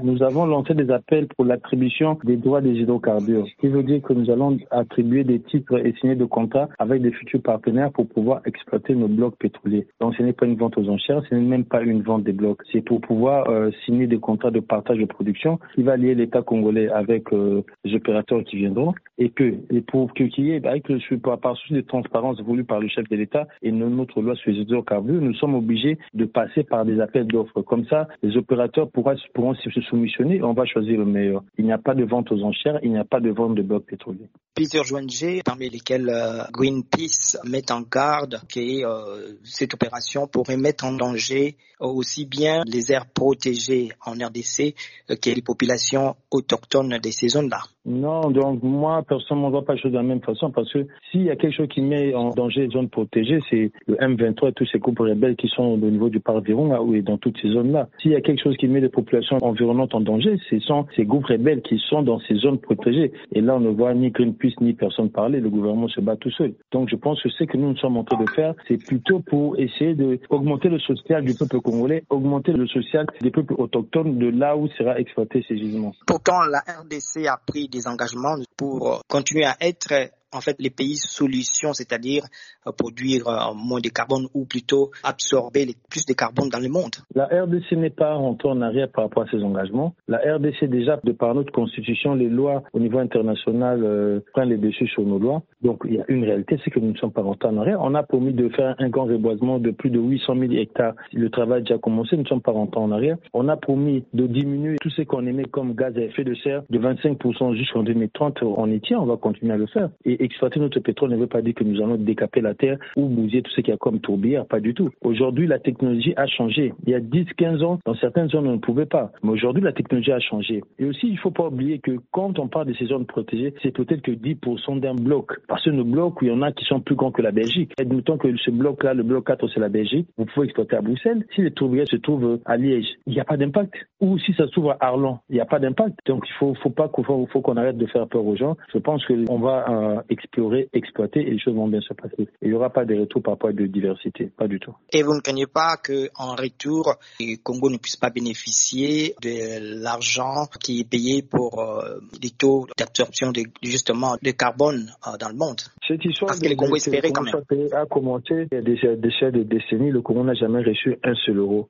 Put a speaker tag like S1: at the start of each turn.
S1: nous avons lancé des appels pour l'attribution des droits des hydrocarbures. Ce qui veut dire que nous allons attribuer des titres et signer des contrats avec des futurs partenaires pour pouvoir exploiter nos blocs pétroliers. Donc ce n'est pas une vente aux enchères, ce n'est même pas une vente des blocs. C'est pour pouvoir signer des contrats de partage de production qui va lier l'État congolais avec les opérateurs qui viendront et pour qu'il y ait, avec par souci de transparence voulu par le chef de l'État et notre loi sur les hydrocarbures, nous sommes obligés de passer par des appels d'offres. Comme ça, les opérateurs pourront se soumissionner et on va choisir le meilleur. Il n'y a pas de vente aux enchères, il n'y a pas de vente de blocs pétroliers.
S2: Plusieurs ONG, parmi lesquelles Greenpeace, mettent en garde que cette opération pourrait mettre en danger aussi bien les aires protégées en RDC que les populations autochtones de ces zones-là.
S1: Non, donc moi, personnellement, on ne voit pas les choses de la même façon parce que s'il y a quelque chose qui met en danger les zones protégées, c'est le M23 et tous ces groupes rebelles qui sont au niveau du parc Virunga et dans toutes ces zones-là. S'il y a quelque chose qui met les populations environnantes en danger, ce sont ces groupes rebelles qui sont dans ces zones protégées. Et là, on ne voit ni Greenpeace ni personne parler, le gouvernement se bat tout seul. Donc je pense que ce que nous sommes en train de faire, c'est plutôt pour essayer d'augmenter le social du peuple congolais, augmenter le social des peuples autochtones de là où sera exploité ces gisements.
S2: Pourtant, la RDC a pris des engagements pour continuer à être en fait les pays solutions, c'est-à-dire produire moins de carbone ou plutôt absorber plus de carbone dans le monde.
S1: La RDC n'est pas rentrée en arrière par rapport à ses engagements. La RDC déjà, de par notre constitution, les lois au niveau international prennent les dessus sur nos lois. Donc il y a une réalité, c'est que nous ne sommes pas rentrés en arrière. On a promis de faire un grand reboisement de plus de 800 000 hectares. Le travail a déjà commencé, nous ne sommes pas rentrés en arrière. On a promis de diminuer tout ce qu'on émet comme gaz à effet de serre de 25% jusqu'en 2030. On y tient, on va continuer à le faire. Et exploiter notre pétrole ne veut pas dire que nous allons décaper la terre ou bousiller tout ce qu'il y a comme tourbière, pas du tout. Aujourd'hui, la technologie a changé. Il y a 10-15 ans, dans certaines zones, on ne pouvait pas. Mais aujourd'hui, la technologie a changé. Et aussi, il ne faut pas oublier que quand on parle de ces zones protégées, c'est peut-être que 10% d'un bloc. Parce que nos blocs, il y en a qui sont plus grands que la Belgique. Admettons que ce bloc-là, le bloc 4, c'est la Belgique. Vous pouvez exploiter à Bruxelles. Si les tourbières se trouvent à Liège, il n'y a pas d'impact. Ou si ça se trouve à Arlon, il n'y a pas d'impact. Donc, il faut qu'on arrête de faire peur aux gens. Je pense qu'on va explorer, exploiter et les choses vont bien se passer. Il n'y aura pas de retour par rapport à la biodiversité, pas du tout.
S2: Et vous ne craignez pas qu'en retour, le Congo ne puisse pas bénéficier de l'argent qui est payé pour les taux d'absorption justement de carbone dans le monde?
S1: Cette histoire
S2: parce que le Congo espérait quand même.
S1: A commencé il y a déjà des décennies, le Congo n'a jamais reçu un seul euro.